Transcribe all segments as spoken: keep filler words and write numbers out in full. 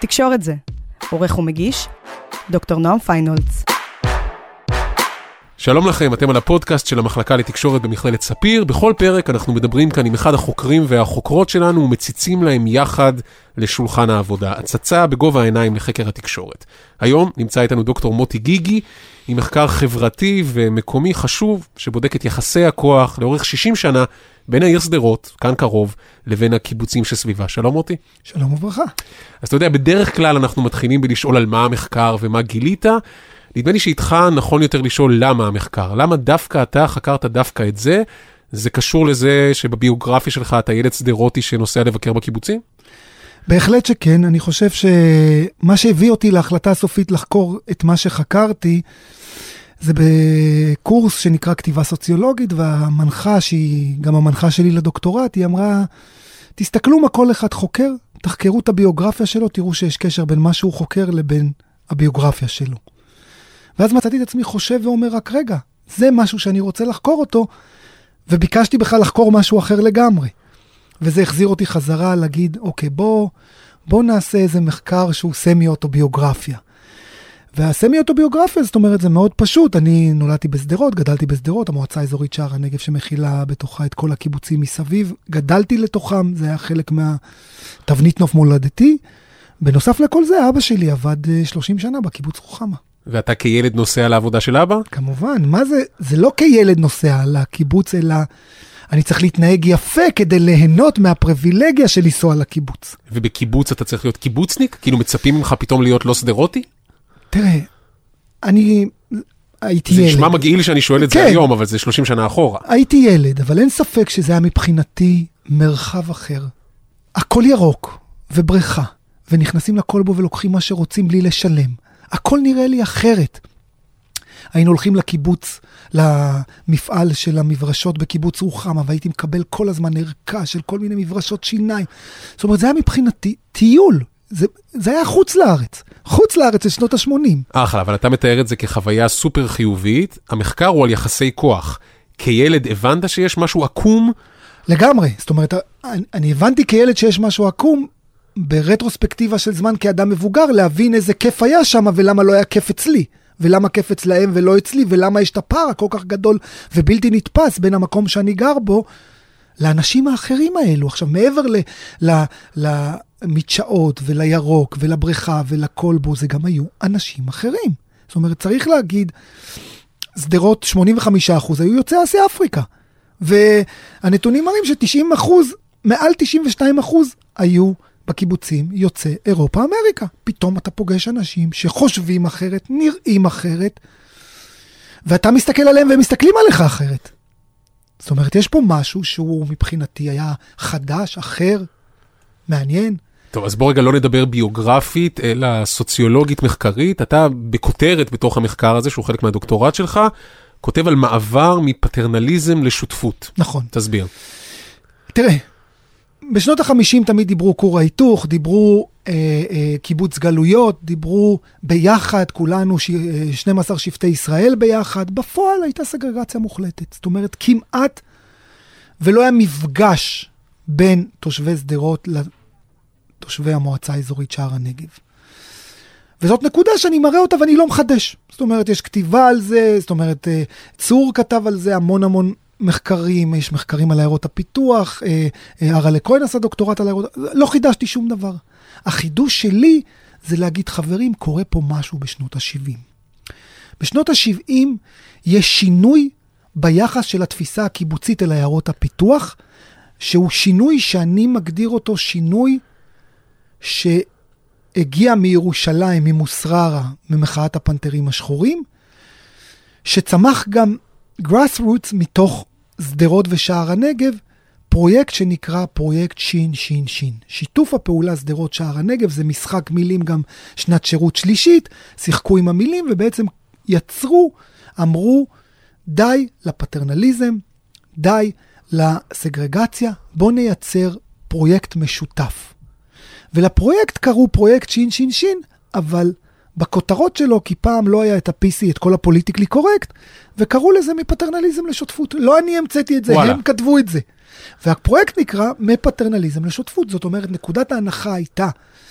תקשורת זה. עורך ומגיש, דוקטור נועם פיינולץ. שלום לכם, אתם על הפודקאסט של המחלקה לתקשורת במכללת ספיר. בכל פרק אנחנו מדברים כאן עם אחד החוקרים והחוקרות שלנו ומציצים להם יחד לשולחן העבודה. הצצה בגובה העיניים לחקר התקשורת. היום נמצא איתנו דוקטור מוטי גיגי, עם מחקר חברתי ומקומי חשוב שבודק את יחסי הכוח לאורך שישים שנה בין העיר שדרות, כאן קרוב, לבין הקיבוצים שסביבה. שלום מוטי. שלום וברכה. אז אתה יודע, בדרך כלל אנחנו מתחילים בלשאול על מה המחקר ומה גילית. נדמה לי שאיתך נכון יותר לשאול למה המחקר. למה דווקא אתה חקרת דווקא את זה? זה קשור לזה שבביוגרפיה שלך אתה ילד שדרותי שנוסע לבקר בקיבוצים? בהחלט שכן. אני חושב שמה שהביא אותי להחלטה הסופית לחקור את מה שחקרתי, זה בקורס שנקרא כתיבה סוציולוגית, והמנחה שהיא גם המנחה שלי לדוקטורט, היא אמרה, תסתכלו מה כל אחד חוקר, תחקרו את הביוגרפיה שלו, תראו שיש קשר בין מה שהוא חוקר לבין הביוגרפיה שלו. ואז מצאתי את עצמי חושב ואומר, רק רגע, זה משהו שאני רוצה לחקור אותו, וביקשתי בכלל לחקור משהו אחר לגמרי. וזה החזיר אותי חזרה להגיד, אוקיי, בוא, בוא נעשה איזה מחקר שהוא סמי-אוטוביוגרפיה. והסמי-אוטוביוגרפיה, זאת אומרת, זה מאוד פשוט. אני נולדתי בשדרות, גדלתי בשדרות, המועצה האזורית שער הנגב שמכילה בתוכה את כל הקיבוצים מסביב. גדלתי לתוכם, זה היה חלק מהתבנית נוף מולדתי. בנוסף לכל זה, אבא שלי עבד שלושים שנה בקיבוץ רוחמה. ואתה כילד נוסע לעבודה של אבא? כמובן, מה זה? זה לא כילד נוסע לקיבוץ, אלא אני צריך להתנהג יפה כדי ליהנות מהפריבילגיה של לנסוע לקיבוץ. ובקיבוץ אתה צריך להיות קיבוצניק? כאילו מצפים ממך פתאום להיות לא שדרותי? תראה, אני הייתי זה ילד. זה נשמע מגעיל שאני שואל את כן. זה היום, אבל זה שלושים שנה אחורה. הייתי ילד, אבל אין ספק שזה היה מבחינתי מרחב אחר. הכל ירוק ובריכה, ונכנסים לכל בו ולוקחים מה שרוצים בלי לשלם. הכל נראה לי אחרת. היינו הולכים לקיבוץ, למפעל של המברשות בקיבוץ רוחמה, והייתי מקבל כל הזמן ערכה של כל מיני מברשות שיניים. זאת אומרת, זה היה מבחינתי טיול. זה, זה היה חוץ לארץ. חוץ לארץ של שנות ה-שמונים. אחלה, אבל אתה מתאר את זה כחוויה סופר חיובית. המחקר הוא על יחסי כוח. כילד הבנת שיש משהו עקום? לגמרי. זאת אומרת, אני, אני הבנתי כילד שיש משהו עקום, ברטרוספקטיבה של זמן כאדם מבוגר, להבין איזה כיף היה שם, ולמה לא היה כיף אצלי, ולמה כיף אצלהם ולא אצלי, ולמה יש את הפער הכל כך גדול, ובלתי נתפס בין המקום שאני גר בו, לאנשים האחרים האלו. עכשיו, מעבר ל, ל, למדשאות, ולירוק, ולבריכה, ולכל בו, זה גם היו אנשים אחרים. זאת אומרת, צריך להגיד, שדרות שמונים וחמישה אחוז היו יוצאי אסיה אפריקה, והנתונים מראים ש-תשעים אחוז, מעל תשעים ושניים אחוז, היו בקיבוצים יוצא אירופה אמריקה. פתאום אתה פוגש אנשים שחושבים אחרת, נראים אחרת, ואתה מסתכל עליהם והם מסתכלים עליך אחרת. זאת אומרת, יש פה משהו שהוא מבחינתי היה חדש, אחר, מעניין. טוב, אז בוא רגע לא נדבר ביוגרפית, אלא סוציולוגית מחקרית. אתה בכותרת בתוך המחקר הזה, שהוא חלק מהדוקטורט שלך, כותב על מעבר מפטרנליזם לשותפות. נכון. תסביר. תראה, בשנות החמישים תמיד דיברו כור ההיתוך, דיברו אה, אה, קיבוץ גלויות, דיברו ביחד, כולנו ש... אה, שנים עשר שבטי ישראל ביחד. בפועל הייתה סגרגציה מוחלטת. זאת אומרת, כמעט ולא היה מפגש בין תושבי שדרות לתושבי המועצה האזורית שער הנגב. וזאת נקודה שאני מראה אותה ואני לא מחדש. זאת אומרת, יש כתיבה על זה, זאת אומרת, אה, צור כתב על זה המון המון מחקרים, יש מחקרים על עיירות הפיתוח, הרלה כהן עשה דוקטורט על עיירות, לא חידשתי שום דבר. החידוש שלי זה להגיד, חברים, קורה פה משהו בשנות ה-שבעים. בשנות ה-שבעים יש שינוי ביחס של התפיסה הקיבוצית אל עיירות הפיתוח, שהוא שינוי שאני מגדיר אותו שינוי שהגיע מירושלים, ממוסררה, ממחאת הפנתרים השחורים, שצמח גם grassroots מתוך שדרות ושער הנגב, פרויקט שנקרא פרויקט שין שין שין. שיתוף הפעולה שדרות שער הנגב, זה משחק מילים גם שנת שירות שלישית, שיחקו עם המילים ובעצם יצרו, אמרו, די לפטרנליזם, די לסגרגציה, בוא נייצר פרויקט משותף. ולפרויקט קראו פרויקט שין שין שין, אבל בכותרות שלו, כי פעם לא היה את ה-פי סי, את כל הפוליטיקלי קורקט, וקראו לזה מפטרנליזם לשותפות. לא אני המצאתי את זה, וואלה. הם כתבו את זה. והפרויקט נקרא מפטרנליזם לשותפות. זאת אומרת, נקודת ההנחה הייתה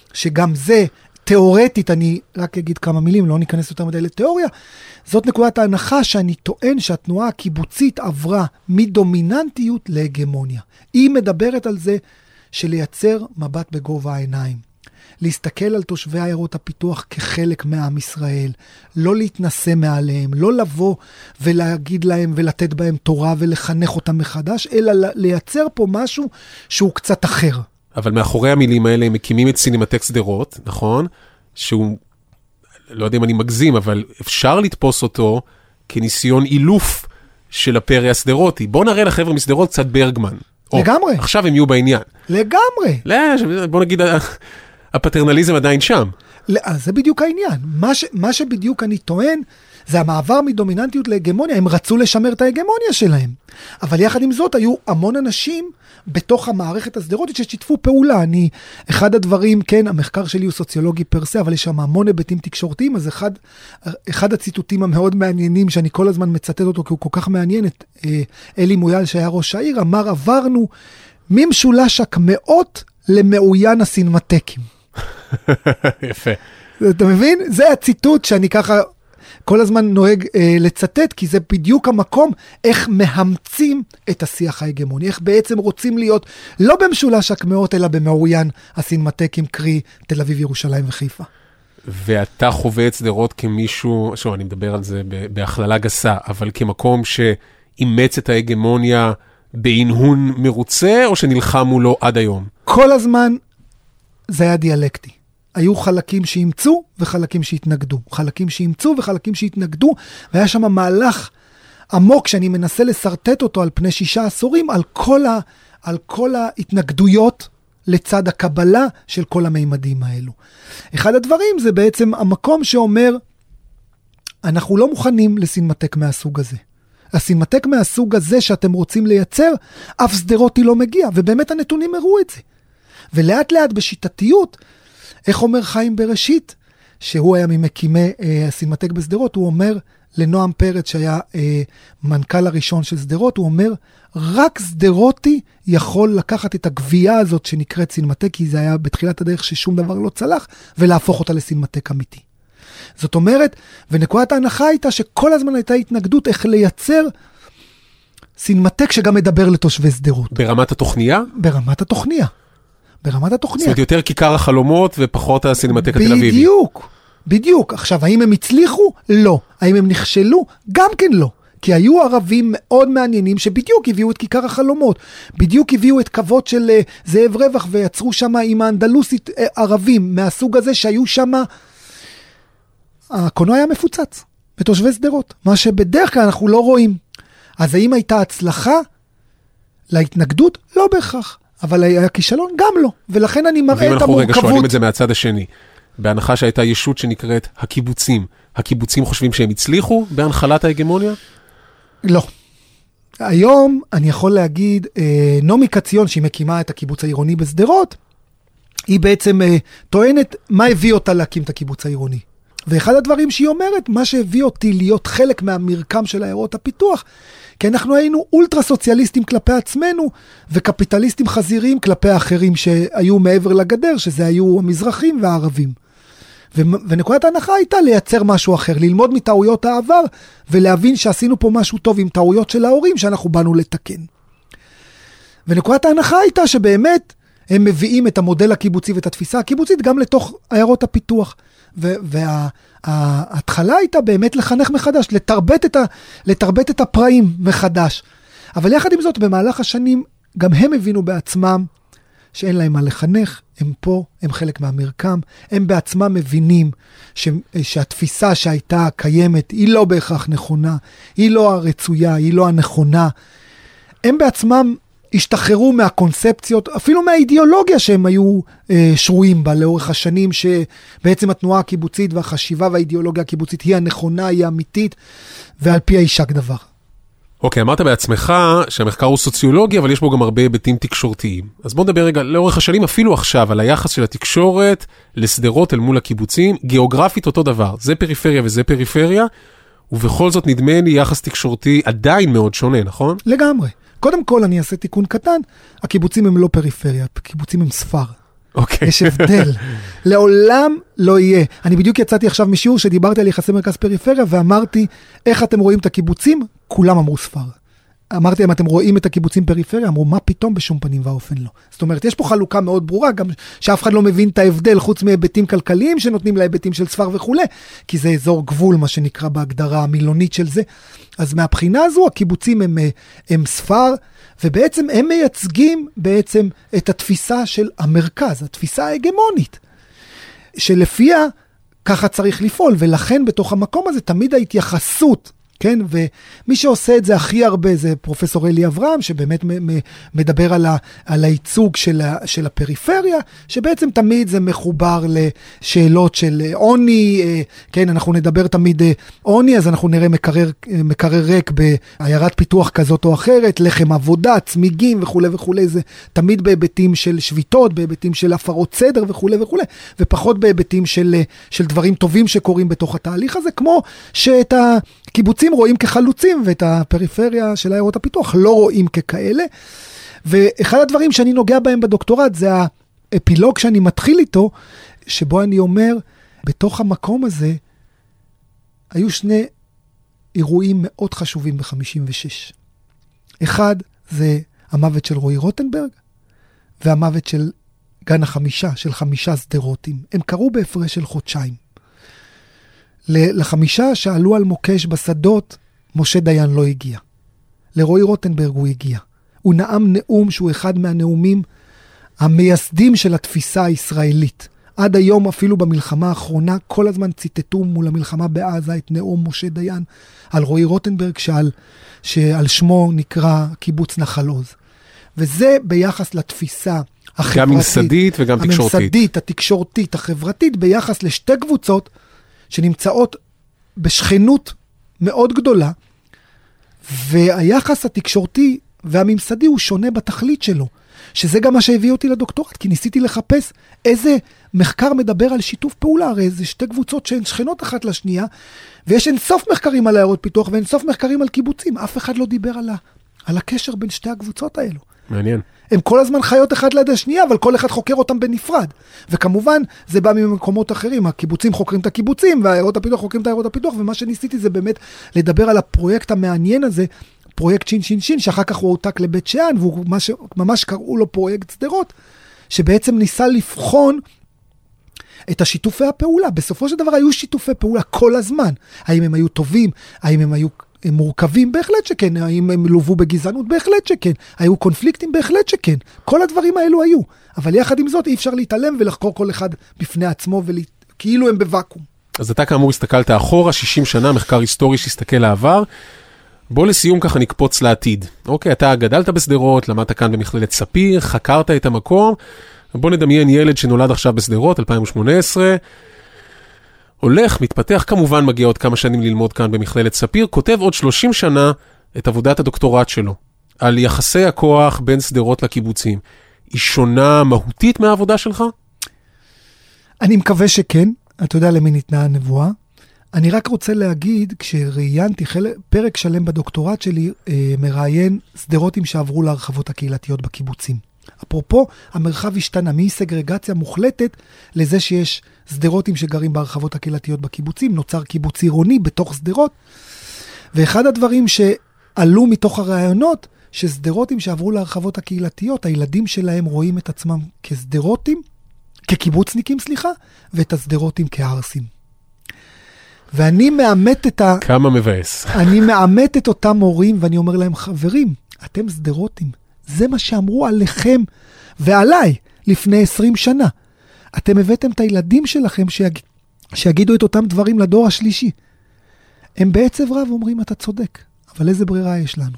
שגם זה תיאורטית, אני רק אגיד כמה מילים, לא ניכנס יותר מדי לתיאוריה, זאת נקודת ההנחה שאני טוען שהתנועה הקיבוצית עברה מדומיננטיות להגמוניה. היא מדברת על זה שלייצר מבט בגובה העיניים, להסתכל על תושבי עיירות הפיתוח כחלק מעם ישראל, לא להתנסה מעליהם, לא לבוא ולהגיד להם ולתת בהם תורה ולחנך אותם מחדש, אלא לייצר פה משהו שהוא קצת אחר. אבל מאחורי המילים האלה הם מקימים את סינמטק שדרות, נכון? שהוא, לא יודע אם אני מגזים, אבל אפשר לתפוס אותו כניסיון אילוף של הפריה סדרותי. בוא נראה לחבר'ה מסדרות קצת ברגמן. לגמרי. או, עכשיו הם יהיו בעניין. לגמרי. לא, בוא נגיד, הפטרנליזם עדיין שם. לא, זה בדיוק העניין. מה, ש, מה שבדיוק אני טוען, זה המעבר מדומיננטיות להגמוניה. הם רצו לשמר את ההגמוניה שלהם. אבל יחד עם זאת, היו המון אנשים בתוך המערכת הסדרותית ששיתפו פעולה. אני, אחד הדברים, כן, המחקר שלי הוא סוציולוגי פרסה, אבל יש שם המון היבטים תקשורתיים, אז אחד, אחד הציטוטים המאוד מעניינים, שאני כל הזמן מצטט אותו, כי הוא כל כך מעניין, את אה, אלי מויאל שהיה ראש העיר, אמר, עברנו ממשולש הקמאות למעוין הסינמטקים. יפה. אתה מבין? זה הציטוט שאני ככה כל הזמן נוהג אה, לצטט, כי זה בדיוק המקום איך מאמצים את השיח ההגמוני, איך בעצם רוצים להיות לא במשולש הקמאות, אלא במעוין הסינמטקים, קרי תל אביב, ירושלים וחיפה. ואתה חווה את שדרות כמישהו, שוב, אני מדבר על זה בהכללה גסה, אבל כמקום שאימץ את ההגמוניה בהנהון מרוצה, או שנלחמו לו עד היום? כל הזמן זה היה דיאלקטי. היו חלקים שימצאו וחלקים שהתנגדו. חלקים שימצאו וחלקים שהתנגדו, והיה שם מהלך עמוק שאני מנסה לסרטט אותו על פני שישה עשורים, על כל, ה, על כל ההתנגדויות לצד הקבלה של כל המימדים האלו. אחד הדברים זה בעצם המקום שאומר, אנחנו לא מוכנים לסינמטק מהסוג הזה. הסינמטק מהסוג הזה שאתם רוצים לייצר, אף סדרותי לא מגיע, ובאמת הנתונים הראו את זה. ולאט לאט בשיטתיות, איך אומר חיים בראשית, שהוא היה ממקימי אה, הסינמטק בסדרות, הוא אומר לנועם פרץ, שהיה אה, מנכ"ל הראשון של סדרות, הוא אומר, רק סדרותי יכול לקחת את הגבייה הזאת שנקראת סינמטק, כי זה היה בתחילת הדרך ששום דבר לא צלח, ולהפוך אותה לסינמטק אמיתי. זאת אומרת, ונקודת ההנחה הייתה שכל הזמן הייתה התנגדות איך לייצר סינמטק שגם מדבר לתושבי סדרות. ברמת התוכניה? ברמת התוכניה. ברמת התוכניה. זאת אומרת, יותר כיכר החלומות ופחות הסינמטק התל אביבי. בדיוק, בדיוק. עכשיו, האם הם הצליחו? לא. האם הם נכשלו? גם כן לא. כי היו ערבים מאוד מעניינים שבדיוק הביאו את כיכר החלומות. בדיוק הביאו את כבוד של uh, זאב רווח ויצרו שם עם האנדלוסית uh, ערבים מהסוג הזה שהיו שם. הקולנוע היה מפוצץ בתושבי סדרות. מה שבדרך כלל אנחנו לא רואים. אז האם הייתה הצלחה להתנגדות? לא בהכרח. אבל היה כישלון? גם לא. ולכן אני מראה את המורכבות. ואם אנחנו רגע שואלים את זה מהצד השני, בהנחה שהייתה ישות שנקראת הקיבוצים, הקיבוצים חושבים שהם הצליחו בהנחלת ההגמוניה? לא. היום אני יכול להגיד, אה, נומי קציון, שהיא מקימה את הקיבוץ העירוני בסדרות, היא בעצם אה, טוענת מה הביא אותה להקים את הקיבוץ העירוני. ואחד הדברים שהיא אומרת, מה שהביא אותי להיות חלק מהמרקם של עיירות הפיתוח, כי אנחנו היינו אולטרה סוציאליסטים כלפי עצמנו, וקפיטליסטים חזיריים כלפי האחרים שהיו מעבר לגדר, שזה היו המזרחים והערבים. ו- ונקודת ההנחה הייתה לייצר משהו אחר, ללמוד מטעויות העבר, ולהבין שעשינו פה משהו טוב עם טעויות של ההורים, שאנחנו באנו לתקן. ונקודת ההנחה הייתה שבאמת הם מביאים את המודל הקיבוצי ואת התפיסה הקיבוצית גם לתוך עיירות הפיתוח. וההתחלה הייתה באמת לחנך מחדש, לתרבט את, ה, לתרבט את הפראים מחדש. אבל יחד עם זאת, במהלך השנים, גם הם הבינו בעצמם שאין להם מה לחנך, הם פה, הם חלק מהמרקם, הם בעצמם מבינים ש, שהתפיסה שהייתה קיימת היא לא בהכרח נכונה, היא לא הרצויה, היא לא הנכונה. הם בעצמם השתחררו מהקונספציות, אפילו מהאידיאולוגיה שהם היו אה, שרויים בה לאורך השנים, שבעצם התנועה הקיבוצית והחשיבה והאידיאולוגיה הקיבוצית היא הנכונה, היא האמיתית, ועל פי הישק דבר. אוקיי, אמרת בעצמך שהמחקר הוא סוציולוגי, אבל יש בו גם הרבה היבטים תקשורתיים. אז בוא נדבר רגע לאורך השנים, אפילו עכשיו, על היחס של התקשורת לסדרות אל מול הקיבוצים, גיאוגרפית אותו דבר, זה פריפריה וזה פריפריה, ובכל זאת נדמה לי יחס תקשורתי עדיין מאוד שונה, נכון? לגמרי. קודם כל אני אעשה תיקון קטן, הקיבוצים הם לא פריפריה, הקיבוצים הם ספר. אוקיי. יש הבדל. לעולם לא יהיה. אני בדיוק יצאתי עכשיו משיעור שדיברתי על יחסי מרכז פריפריה, ואמרתי, איך אתם רואים את הקיבוצים? כולם אמרו ספר. אמרתי להם, אתם רואים את הקיבוצים פריפריה? אמרו, מה פתאום בשום פנים ואופן לא. זאת אומרת, יש פה חלוקה מאוד ברורה, גם שאף אחד לא מבין את ההבדל, חוץ מהיבטים כלכליים שנותנים להיבטים של ספר וכו', כי זה אזור גבול, מה שנקרא בהגדרה המילונית של זה. אז מהבחינה הזו, הקיבוצים הם, הם ספר, ובעצם הם מייצגים בעצם את התפיסה של המרכז, התפיסה ההגמונית, שלפיה ככה צריך לפעול, ולכן בתוך המקום הזה תמיד ההתייחסות, כן, ומי שעושה את זה הכי הרבה זה פרופסור אלי אברהם, שבאמת מדבר על, ה, על הייצוג של, ה, של הפריפריה, שבעצם תמיד זה מחובר לשאלות של עוני, כן, אנחנו נדבר תמיד עוני, אז אנחנו נראה מקרר, מקרר ריק בעיירת פיתוח כזאת או אחרת, לחם עבודה, צמיגים וכו' וכו', זה תמיד בהיבטים של שביתות, בהיבטים של הפרות סדר וכו' וכו', ופחות בהיבטים של, של דברים טובים שקורים בתוך התהליך הזה, כמו שאת ה... קיבוצים רואים כחלוצים, ואת הפריפריה של עיירות הפיתוח לא רואים ככאלה. ואחד הדברים שאני נוגע בהם בדוקטורט, זה האפילוג שאני מתחיל איתו, שבו אני אומר, בתוך המקום הזה, היו שני אירועים מאוד חשובים ב-חמישים ושש. אחד, זה המוות של רועי רוטנברג, והמוות של גן החמישה, של חמישה סדרותים. הם קרו בהפרש של חודשיים. לחמישה שעלו על מוקש בשדות, משה דיין לא הגיע. לרועי רוטנברג הוא הגיע. הוא נאם נאום שהוא אחד מהנאומים המייסדים של התפיסה הישראלית. עד היום אפילו במלחמה האחרונה, כל הזמן ציטטו מול המלחמה בעזה את נאום משה דיין על רועי רוטנברג, שעל, שעל שמו נקרא קיבוץ נחל עוז. וזה ביחס לתפיסה החברתית. גם ממסדית וגם תקשורתית. הממסדית, התקשורתית, החברתית, ביחס לשתי קבוצות, שנמצאות בשכנות מאוד גדולה, והיחס התקשורתי והממסדי הוא שונה בתכלית שלו, שזה גם מה שהביא אותי לדוקטורט, כי ניסיתי לחפש איזה מחקר מדבר על שיתוף פעולה, הרי זה שתי קבוצות שהן שכנות אחת לשנייה, ויש אינסוף מחקרים על עיירות פיתוח, ואינסוף מחקרים על קיבוצים, אף אחד לא דיבר על, ה, על הקשר בין שתי הקבוצות האלו. מעניין. הם כל הזמן חיות אחד ליד השנייה, אבל כל אחד חוקר אותם בנפרד. וכמובן, זה בא ממקומות אחרים. הקיבוצים חוקרים את הקיבוצים, והעיירות הפיתוח חוקרים את העיירות הפיתוח, ומה שניסיתי זה באמת לדבר על הפרויקט המעניין הזה, פרויקט שין שין שין, שאחר כך הוא הועתק לבית שאן, והוא ממש, ממש קראו לו פרויקט סדרות, שבעצם ניסה לבחון את השיתופי הפעולה. בסופו של דבר היו שיתופי פעולה כל הזמן. האם הם היו טובים? האם הם היו הם מורכבים? בהחלט שכן. האם הם לובו בגזענות? בהחלט שכן. היו קונפליקטים? בהחלט שכן. כל הדברים האלו היו. אבל יחד עם זאת אי אפשר להתעלם ולחקור כל אחד בפני עצמו, וכאילו הם בוואקום. אז אתה כאמור הסתכלת אחורה, שישים שנה, מחקר היסטורי שהסתכל לעבר. בוא לסיום ככה נקפוץ לעתיד. אוקיי, אתה גדלת בסדרות, למדת כאן במכללת ספיר, חקרת את המקום. בוא נדמיין ילד שנולד עכשיו בסדרות, אלפיים ושמונה עשרה, הולך, מתפתח, כמובן מגיע עוד כמה שנים ללמוד כאן במכללת ספיר, כותב עוד שלושים שנה את עבודת הדוקטורט שלו, על יחסי הכוח בין סדרות לקיבוצים. היא שונה מהותית מהעבודה שלך? אני מקווה שכן, אתה יודע למי ניתנה הנבואה. אני רק רוצה להגיד, כשראיינתי פרק שלם בדוקטורט שלי, מראיין סדרותים שעברו להרחבות הקהילתיות בקיבוצים. אפרופו, המרחב השתנה מסגרגציה מוחלטת לזה שיש סדרותים שגרים בהרחבות הקהילתיות בקיבוצים, נוצר קיבוץ עירוני בתוך סדרות, ואחד הדברים שעלו מתוך הרעיונות, שסדרותים שעברו להרחבות הקהילתיות, הילדים שלהם רואים את עצמם כסדרותים, כקיבוצניקים, סליחה, ואת הסדרותים כערסים. ואני מאמת את ה... כמה מבאס. אני מאמת את אותם הורים, ואני אומר להם, חברים, אתם סדרותים. זה מה שאמרו עליכם ועליי לפני עשרים שנה. אתם הבאתם את הילדים שלכם שיג... שיגידו את אותם דברים לדור השלישי. הם בעצב רב אומרים, אתה צודק, אבל איזה ברירה יש לנו?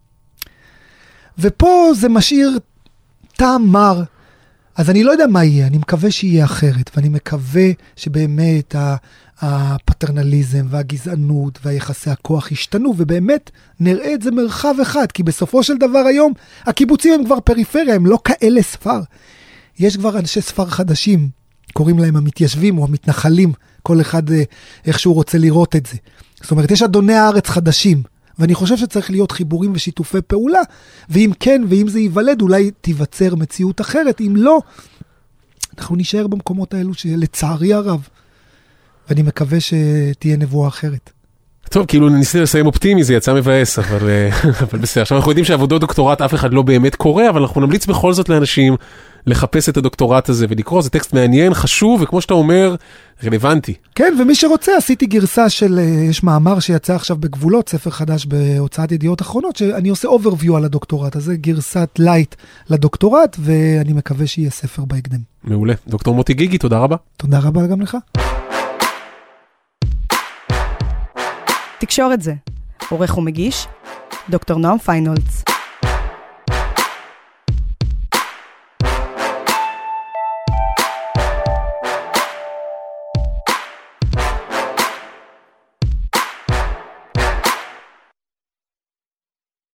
ופה זה משאיר טעם מר. אז אני לא יודע מה יהיה, אני מקווה שיהיה אחרת, ואני מקווה שבאמת הפטרנליזם והגזענות והיחסי הכוח ישתנו, ובאמת נראה את זה מרחב אחד, כי בסופו של דבר היום הקיבוצים הם כבר פריפריה, הם לא כאלה ספר. יש כבר אנשי ספר חדשים, קוראים להם המתיישבים או המתנחלים, כל אחד איך שהוא רוצה לראות את זה. זאת אומרת, יש אדוני הארץ חדשים, ואני חושב שצריך להיות חיבורים ושיתופי פעולה, ואם כן, ואם זה ייוולד, אולי תיווצר מציאות אחרת, אם לא, אנחנו נשאר במקומות האלו שלצערי הרב, ואני מקווה שתהיה נבואה אחרת. טוב, כאילו ניסיתי לסיים אופטימי, זה יצא מבאס, אבל, אבל בסדר. עכשיו אנחנו יודעים שעבודות דוקטורט אף אחד לא באמת קורא, אבל אנחנו נמליץ בכל זאת לאנשים לחפש את הדוקטורט הזה ולקרוא, זה טקסט מעניין, חשוב, וכמו שאתה אומר, רלוונטי. כן, ומי שרוצה, עשיתי גרסה של, יש מאמר שיצא עכשיו בגבולות, ספר חדש בהוצאת ידיעות אחרונות, שאני עושה אוברוויו על הדוקטורט הזה, גרסת לייט לדוקטורט, ואני מקווה שיהיה ספר בהקדם. מעולה. דוקטור מוטי גיגי, תודה רבה. תודה רבה גם לך. תקשורת זה. עורך ומגיש, דוקטור נועם פיינולץ.